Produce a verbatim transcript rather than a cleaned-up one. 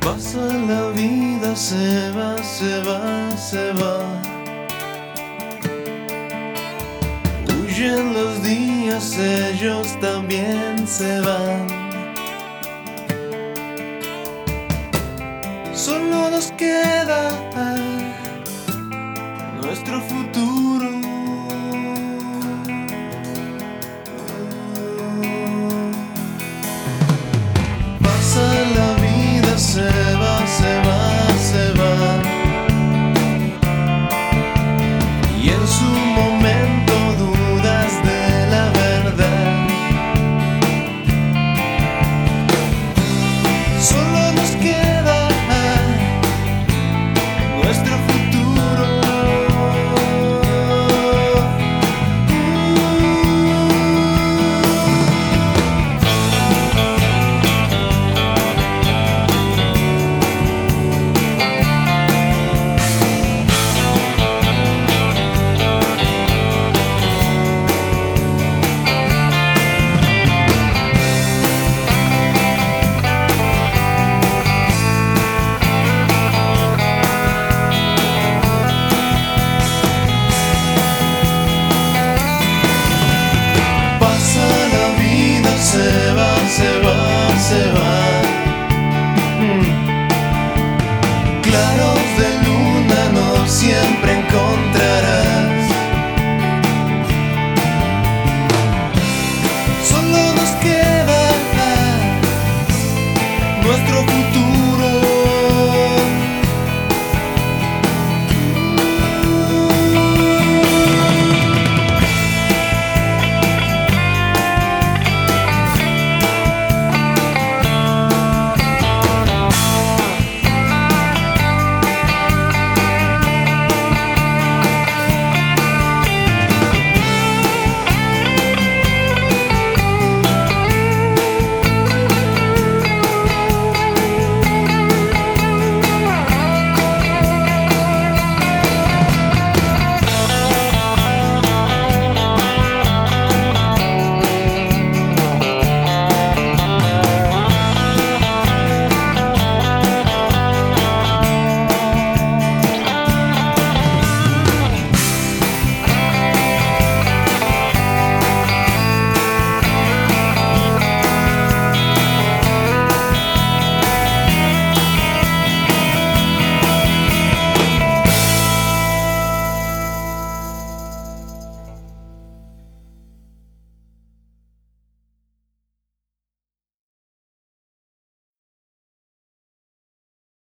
Pasa la vida, se va, se va, se va. Huyen los días, ellos también se van. Solo nos queda nuestro futuro. Pasa la vida, se va, se va, se va. Y en su momento dudas de la verdad. Solo nos queda nuestro futuro. Se va, se va, se va. Mm. Claros de